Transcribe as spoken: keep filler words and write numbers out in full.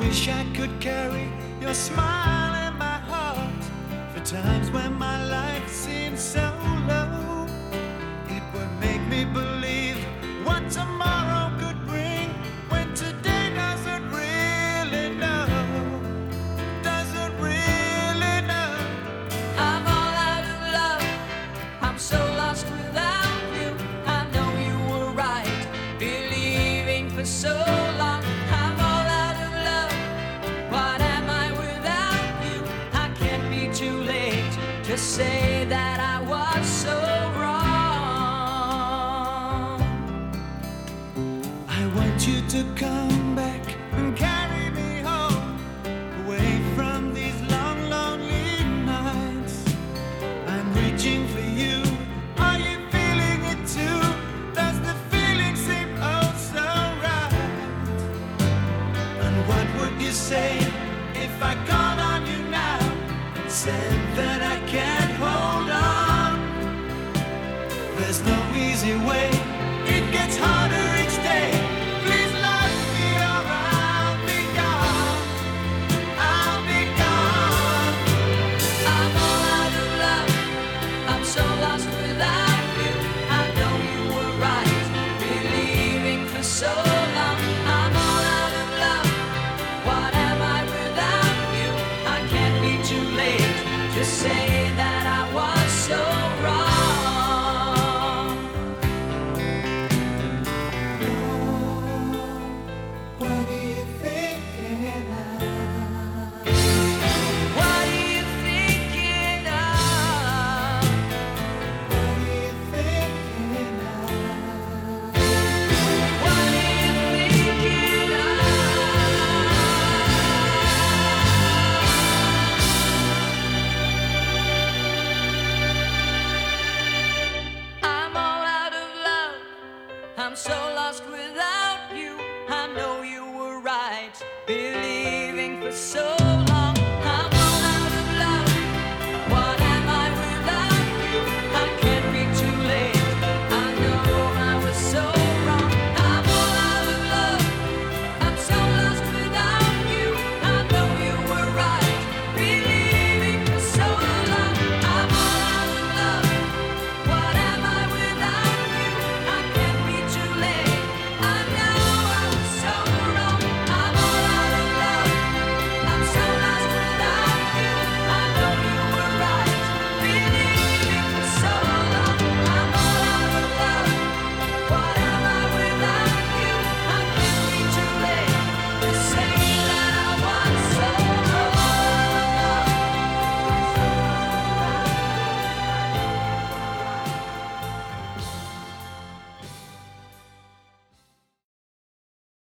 wish I could carry your smile in my heart for times when my life seems so low. It would make me believe what tomorrow could bring when today doesn't really know, doesn't really know. I'm all out of love, I'm so lost without you. I know you were right, believing for so long. I'm all out of love, what am I without you? I can't be too late to say that I was so wrong. I want you to come back and carry me home, away from these long, lonely nights. I'm reaching for you. Are you feeling it too? Does the feeling seem oh so right? And what would you say if I called on you now and said that I can't hold on? There's no easy way, it gets harder each day. Please love me or I'll be gone, I'll be gone. I'm all out of love, I'm so lost without you. I know you were right, believing for so long. I'm all out of love, what am I without you? I can't be too late to say that I was so wrong. What are you thinking of? What are you thinking of? What are you thinking of? What are you thinking of? I'm all out of love, I'm so lost without you. I know you were right, believing for so